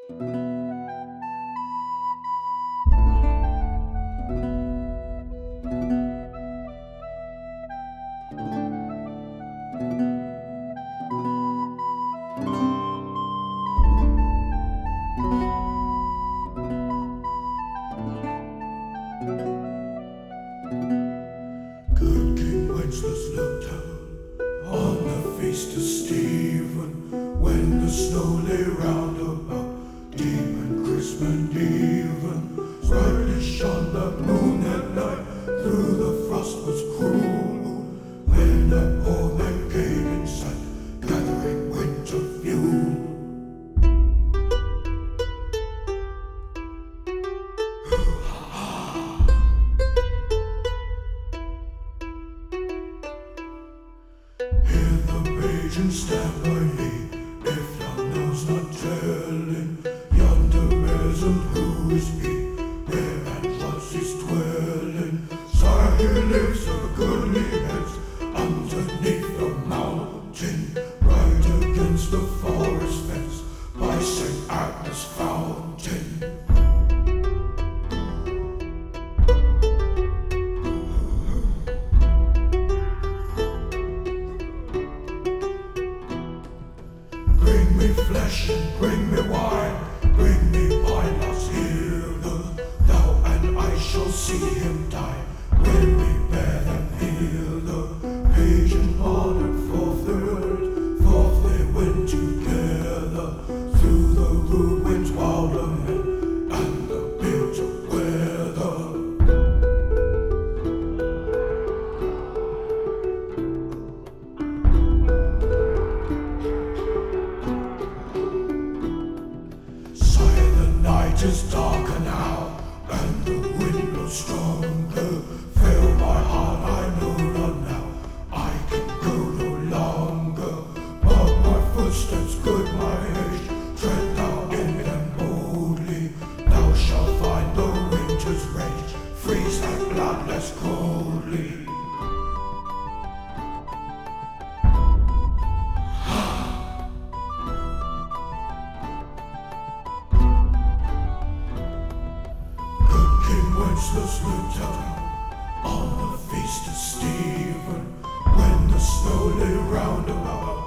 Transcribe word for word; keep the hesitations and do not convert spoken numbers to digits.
Good King Wenceslas looked down on the feast of Stephen, when the snow lay round about, deep and crisp and even. Brightly shone the moon that night, through the frost was cruel, when the poor men came in sight, gathering winter fuel. Hear the raging stand by me, if thou knows not telling, yonder peasant who is he, where and what's his dwelling. Sire, he lives of goodly heads, underneath the mountain, right against the forest fence, by Saint Agnes fountain. Bring me flesh and bring me wine, bring me Pilate's hero, thou and I shall see him die, when we bear them hither. Page and pardon, forth they went, forth they went together, through the rude winds, wilder men, and the bitter weather. Night is darker now, and the wind blows stronger. Fail my heart, I know not now, I can go no longer. Mark my footsteps, good my age, tread thou in them boldly. Thou shalt find the winter's rage, freeze thy blood less coldly. Wenceslas looked out on the feast of Stephen, when the snow lay round about,